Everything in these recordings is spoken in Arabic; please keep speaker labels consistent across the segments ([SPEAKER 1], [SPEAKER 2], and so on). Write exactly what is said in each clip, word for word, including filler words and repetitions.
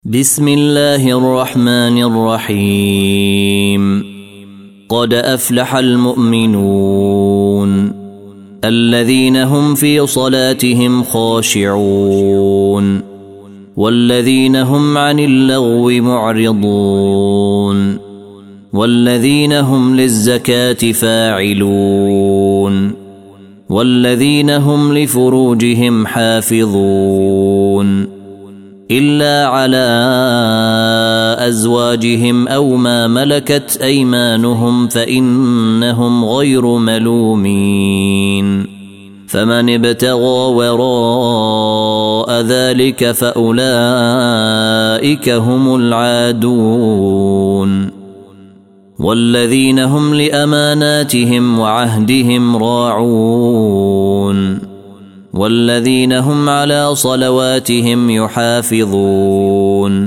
[SPEAKER 1] بسم الله الرحمن الرحيم. قد أفلح المؤمنون الذين هم في صلاتهم خاشعون والذين هم عن اللغو معرضون والذين هم للزكاة فاعلون والذين هم لفروجهم حافظون إلا على أزواجهم أو ما ملكت أيمانهم فإنهم غير ملومين. فمن ابتغى وراء ذلك فأولئك هم العادون والذين هم لأماناتهم وعهدهم راعون والذين هم على صلواتهم يحافظون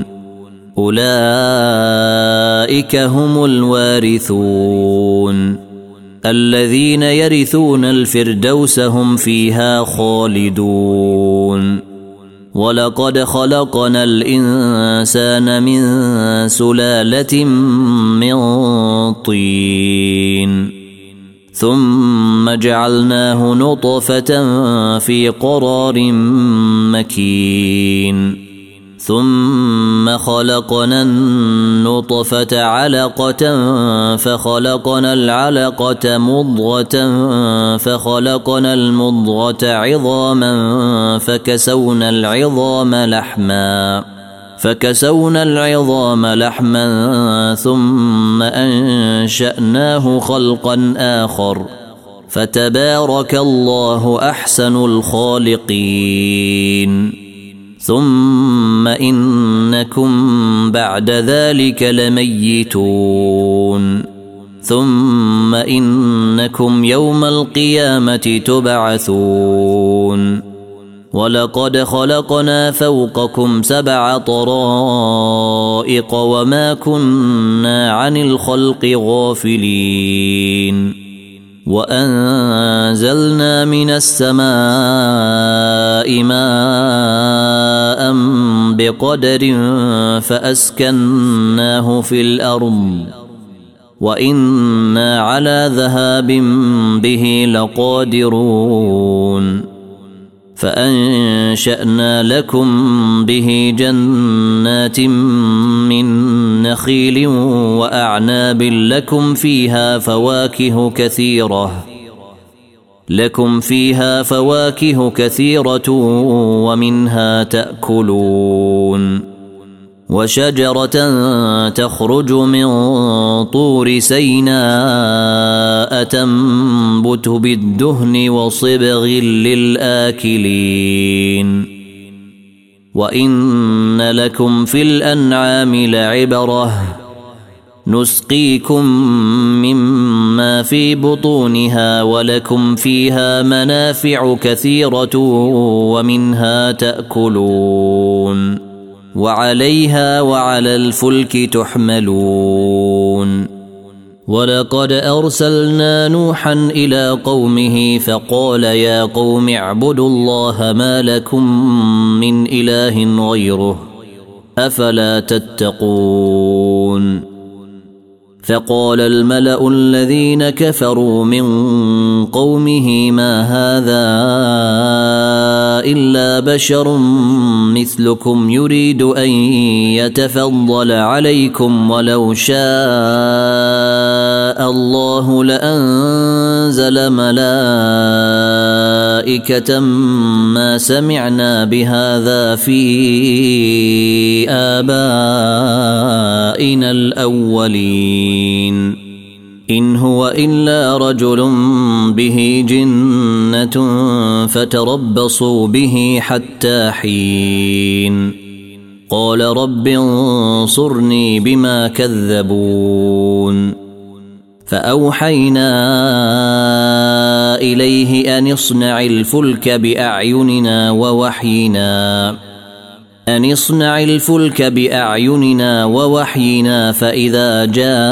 [SPEAKER 1] أولئك هم الوارثون الذين يرثون الفردوس هم فيها خالدون. ولقد خلقنا الإنسان من سلالة من طين ثم جعلناه نطفة في قرار مكين ثم خلقنا النطفة علقة فخلقنا العلقة مضغة فخلقنا المضغة عظاما فكسونا العظام لحما فكسونا العظام لحما ثم أنشأناه خلقا آخر فتبارك الله أحسن الخالقين. ثم إنكم بعد ذلك لميتون ثم إنكم يوم القيامة تبعثون. ولقد خلقنا فوقكم سبع طرائق وما كنا عن الخلق غافلين وأنزلنا من السماء ماء بقدر فأسكناه في الأرض وإنا على ذهاب به لقادرون. فأنشأنا لكم به جنات من نخيل وأعناب لكم فيها فواكه كثيرة لكم فيها فواكه كثيرة ومنها تأكلون. وشجرة تخرج من طور سيناء تنبت بالدهن وصبغ للآكلين. وإن لكم في الأنعام لعبرة نسقيكم مما في بطونها ولكم فيها منافع كثيرة ومنها تأكلون وعليها وعلى الفلك تحملون. ولقد أرسلنا نوحا إلى قومه فقال يا قوم اعبدوا الله ما لكم من إله غيره أفلا تتقون. فقال الملأ الذين كفروا من قومه ما هذا إلا بشر مثلكم يريد أن يتفضل عليكم ولو شاء الله لأنزل ملائكة ما سمعنا بهذا في آبائنا الأولين إن هو إلا رجل به جنة فتربصوا به حتى حين. قال رب انصرني بما كذبون. فأوحينا إليه أن اصنع الفلك بأعيننا ووحينا أن اصنع الفلك بأعيننا ووحينا فإذا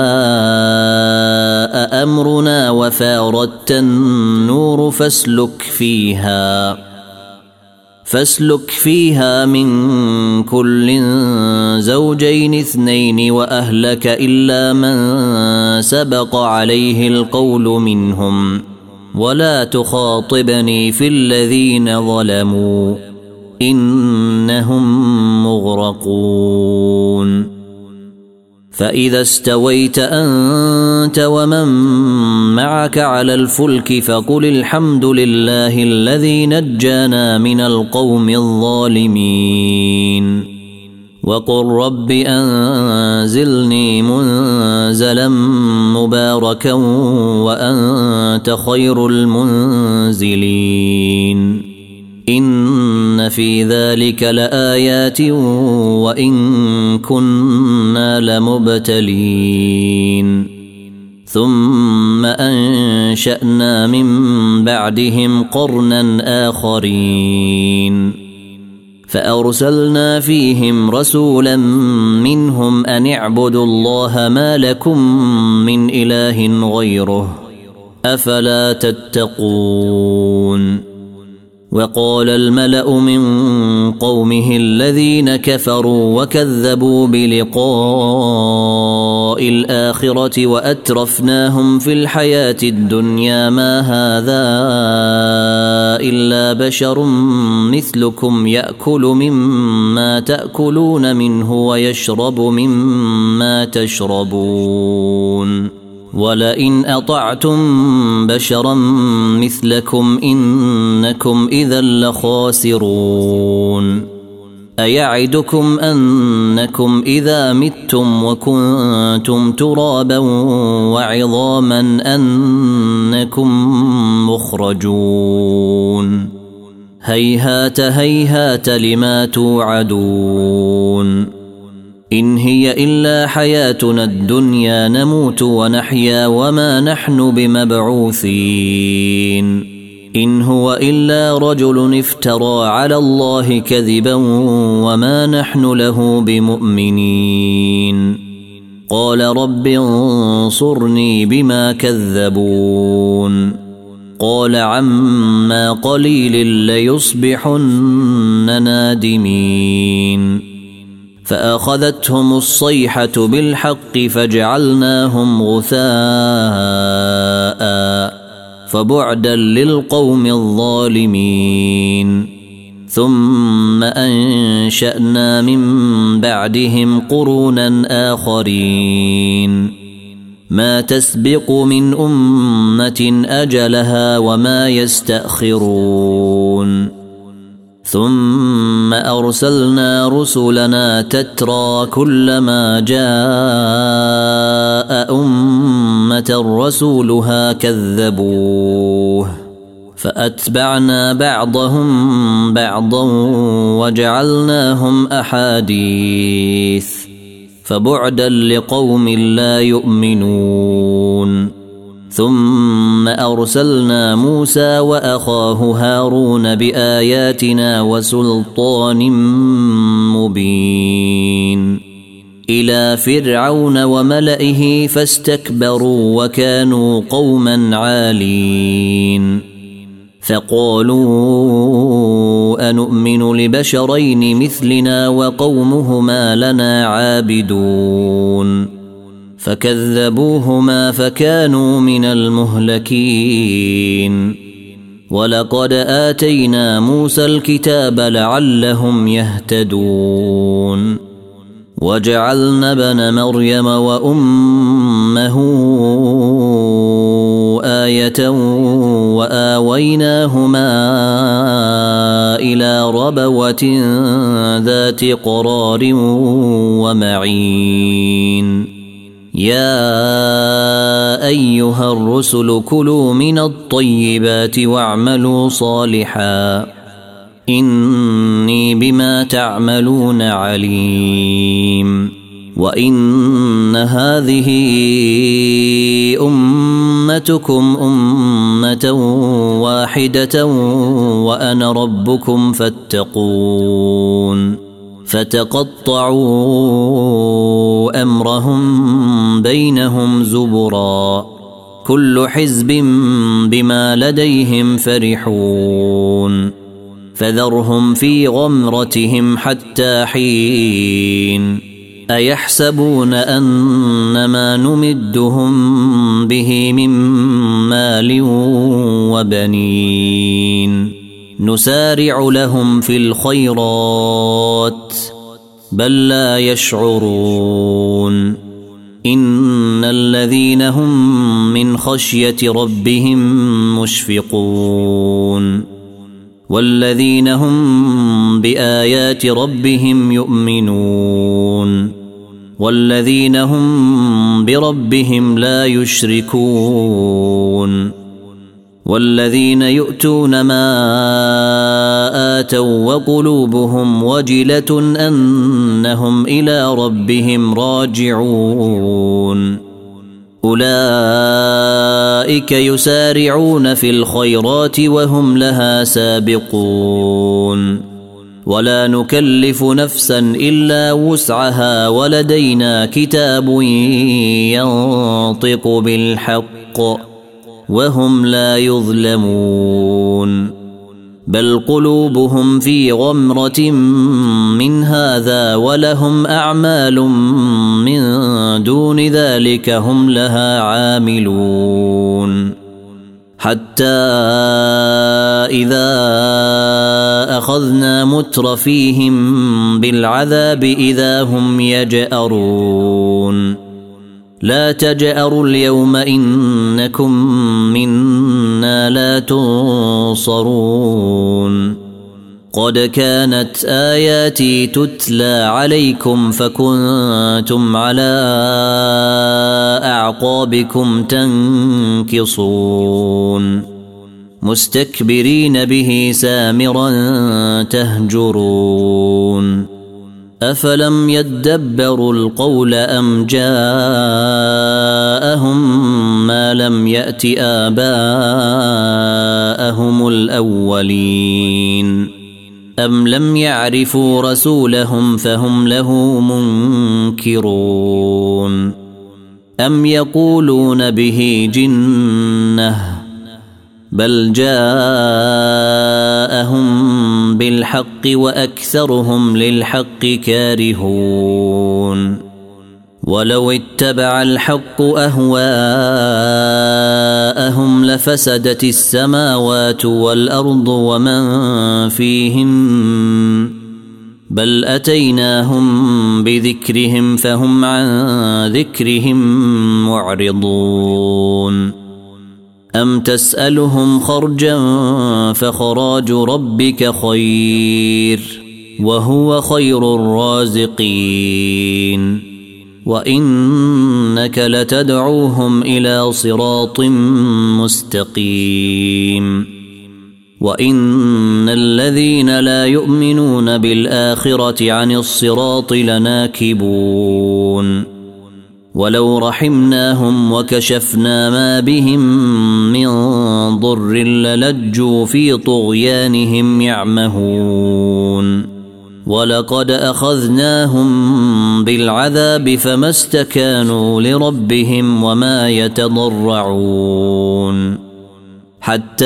[SPEAKER 1] جاء أمرنا وفاردت النور فاسلك فيها فاسلك فيها من كل زوجين اثنين وأهلك إلا من سبق عليه القول منهم ولا تخاطبني في الذين ظلموا إنهم مغرقون فإذا استويت أنت ومن معك على الفلك فقل الحمد لله الذي نجانا من القوم الظالمين وقل رب أنزلني منزلا مباركا وأنت خير المنزلين إن في ذلك لآيات وإن كنا لمبتلين ثم أنشأنا من بعدهم قرنا آخرين فأرسلنا فيهم رسولا منهم أن اعبدوا الله ما لكم من إله غيره أفلا تتقون وقال الملأ من قومه الذين كفروا وكذبوا بلقاء الآخرة وأترفناهم في الحياة الدنيا ما هذا إلا بشر مثلكم يأكل مما تأكلون منه ويشرب مما تشربون ولئن أطعتم بشرا مثلكم إنكم إذا لخاسرون أيعدكم أنكم إذا متم وكنتم ترابا وعظاما أنكم مخرجون هيهات هيهات لما توعدون إن هي إلا حياتنا الدنيا نموت ونحيا وما نحن بمبعوثين إن هو إلا رجل افترى على الله كذبا وما نحن له بمؤمنين قال رب انصرني بما كذبون قال عما قليل ليصبحن نادمين فأخذتهم الصيحة بالحق فجعلناهم غثاء فبعدا للقوم الظالمين ثم أنشأنا من بعدهم قرونا آخرين ما تسبق من أمة أجلها وما يستأخرون ثم أرسلنا رسلنا تترى كلما جاء أمة رسولها كذبوه فأتبعنا بعضهم بعضا وجعلناهم أحاديث فبعدا لقوم لا يؤمنون ثم أرسلنا موسى وأخاه هارون بآياتنا وسلطان مبين إلى فرعون وملئه فاستكبروا وكانوا قوما عالين فقالوا أنؤمن لبشرين مثلنا وقومهما لنا عابدون فكذبوهما فكانوا من المهلكين ولقد آتينا موسى الكتاب لعلهم يهتدون وجعلنا ابن مريم وأمه آية وآويناهما إلى ربوة ذات قرار ومعين يا أيها الرسل كلوا من الطيبات واعملوا صالحا إني بما تعملون عليم وإن هذه أمتكم أمة واحدة وأنا ربكم فاتقون فتقطعوا أمرهم بينهم زبرا كل حزب بما لديهم فرحون فذرهم في غمرتهم حتى حين أيحسبون أنما نمدهم به من مال وبنين نسارع لهم في الخيرات بل لا يشعرون إن الذين هم من خشية ربهم مشفقون والذين هم بآيات ربهم يؤمنون والذين هم بربهم لا يشركون والذين يؤتون ما آتوا وقلوبهم وجلة أنهم إلى ربهم راجعون أولئك يسارعون في الخيرات وهم لها سابقون ولا نكلف نفسا إلا وسعها ولدينا كتاب ينطق بالحق وهم لا يظلمون بل قلوبهم في غمرة من هذا ولهم أعمال من دون ذلك هم لها عاملون حتى إذا أخذنا مترفيهم بالعذاب إذا هم يجأرون لا تجأروا اليوم إنكم منا لا تنصرون قد كانت آياتي تتلى عليكم فكنتم على أعقابكم تنكصون مستكبرين به سامرا تهجرون أفلم يدبروا القول أم جاءهم ما لم يأت آباءهم الأولين أم لم يعرفوا رسولهم فهم له منكرون أم يقولون به جنة بل جاءهم بالحق وأكثرهم للحق كارهون ولو اتبع الحق أهواءهم لفسدت السماوات والأرض ومن فيهن بل أتيناهم بذكرهم فهم عن ذكرهم معرضون أم تسألهم خرجا فخراج ربك خير وهو خير الرازقين وإنك لتدعوهم إلى صراط مستقيم وإن الذين لا يؤمنون بالآخرة عن الصراط لناكبون ولو رحمناهم وكشفنا ما بهم من ضر للجوا في طغيانهم يعمهون ولقد أخذناهم بالعذاب فما استكانوا لربهم وما يتضرعون حتى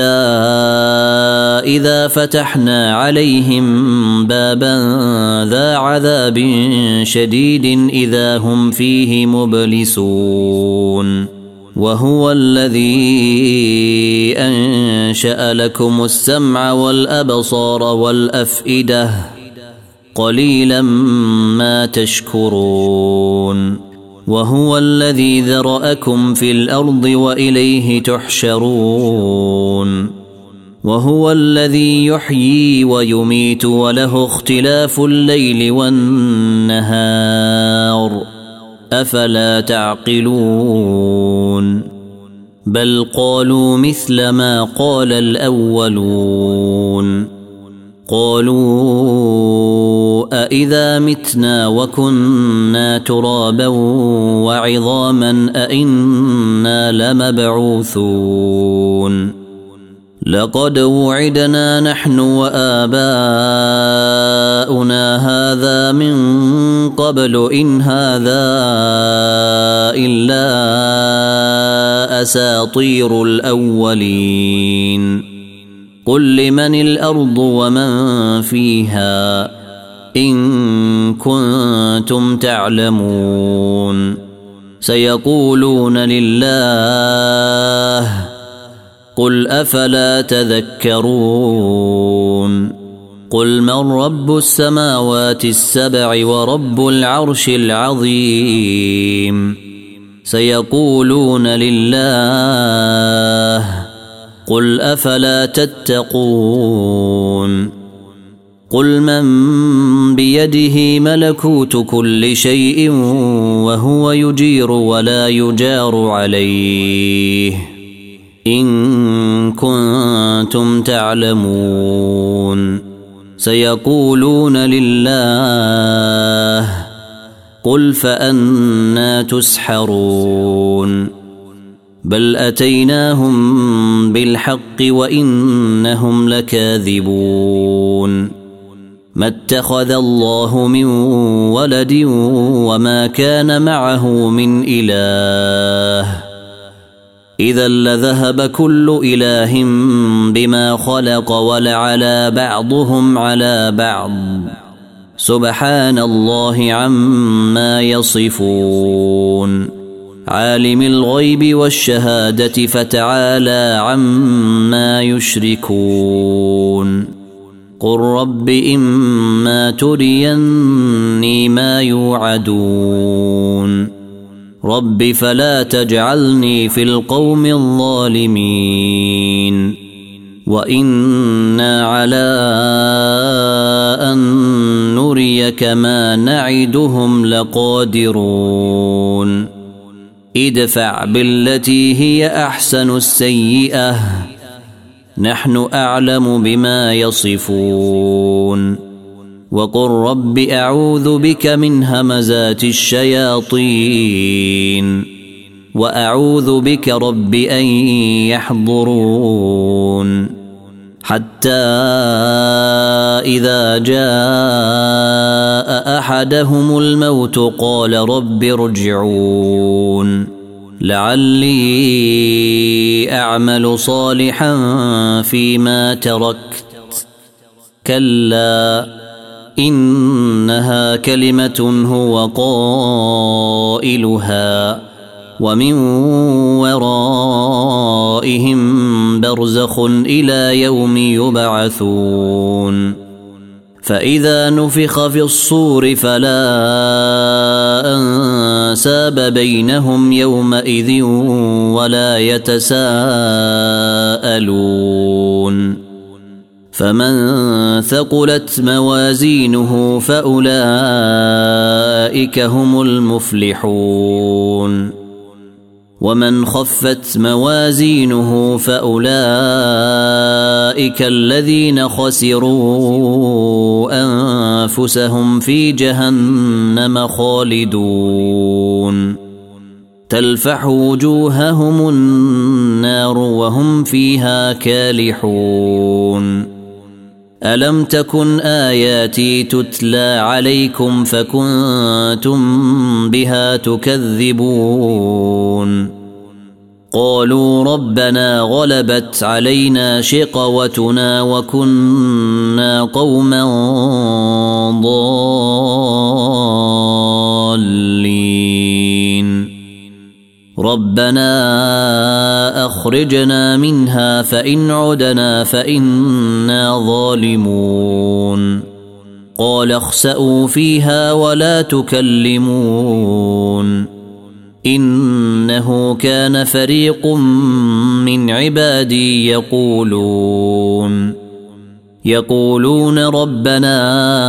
[SPEAKER 1] إذا فتحنا عليهم بابا ذا عذاب شديد إذا هم فيه مبلسون وهو الذي أنشأ لكم السمع والأبصار والأفئدة قليلا ما تشكرون وهو الذي ذرأكم في الأرض وإليه تحشرون وهو الذي يحيي ويميت وله اختلاف الليل والنهار أفلا تعقلون بل قالوا مثل ما قال الأولون قالوا أإذا متنا وكنا ترابا وعظاما أإنا لمبعوثون لقد وعدنا نحن وآباؤنا هذا من قبل إن هذا إلا أساطير الأولين قل لمن الأرض ومن فيها إن كنتم تعلمون سيقولون لله قل أفلا تذكرون قل من رب السماوات السبع ورب العرش العظيم سيقولون لله قل أفلا تتقون قل من بيده ملكوت كل شيء وهو يجير ولا يجار عليه إن كنتم تعلمون سيقولون لله قل فأنى تسحرون بل أتيناهم بالحق وإنهم لكاذبون ما اتخذ الله من ولد وما كان معه من إله إذا لذهب كل إله بما خلق ولعلى بعضهم على بعض سبحان الله عما يصفون عالم الغيب والشهادة فتعالى عما يشركون قل رب إما تريني ما يوعدون رب فلا تجعلني في القوم الظالمين وإنا على أن نريك ما نعدهم لقادرون ادفع بالتي هي أحسن السيئة نحن أعلم بما يصفون وقل رب أعوذ بك من همزات الشياطين وأعوذ بك رب أن يحضرون حتى إذا جاء أحدهم الموت قال رب ارجعون لعلي أعمل صالحا فيما تركت كلا إنها كلمة هو قائلها ومن ورائهم برزخ إلى يوم يبعثون فإذا نفخ في الصور فلا أنساب بينهم يومئذ ولا يتساءلون فمن ثقلت موازينه فأولئك هم المفلحون ومن خفت موازينه فأولئك الذين خسروا أنفسهم في جهنم خالدون تلفح وجوههم النار وهم فيها كالحون ألم تكن آياتي تتلى عليكم فكنتم بها تكذبون قالوا ربنا غلبت علينا شقوتنا وكنا قوما ضالين ربنا أخرجنا منها فإن عدنا فإنا ظالمون قال اخسئوا فيها ولا تكلمون إنه كان فريق من عبادي يقولون يقولون ربنا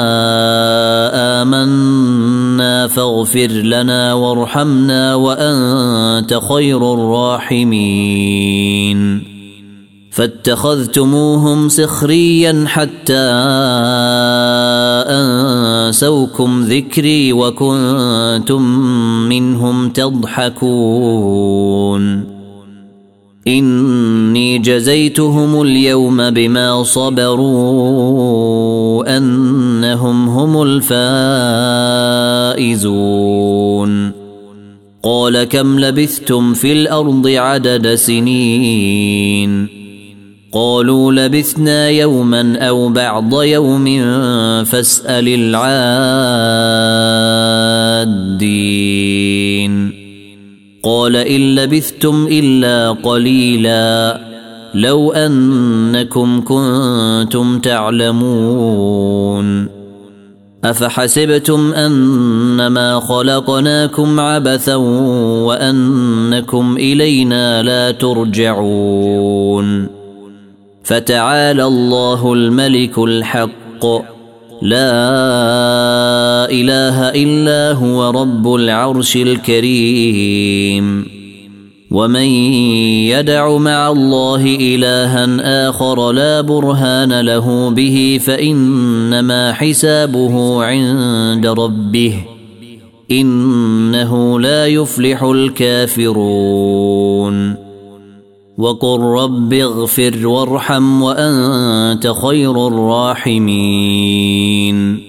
[SPEAKER 1] آمنا فاغفر لنا وارحمنا وأنت خير الراحمين فاتخذتموهم سخريا حتى أنسوكم ذكري وكنتم منهم تضحكون إني جزيتهم اليوم بما صبروا أنهم هم الفائزون قال كم لبثتم في الأرض عدد سنين قالوا لبثنا يوما أو بعض يوم فاسأل العادين قال إن لبثتم إلا قليلا لو أنكم كنتم تعلمون أفحسبتم أنما خلقناكم عبثا وأنكم إلينا لا ترجعون فتعالى الله الملك الحق لا إله إلا هو رب العرش الكريم ومن يدع مع الله إلها آخر لا برهان له به فإنما حسابه عند ربه إنه لا يفلح الكافرون وقل رب اغفر وارحم وأنت خير الراحمين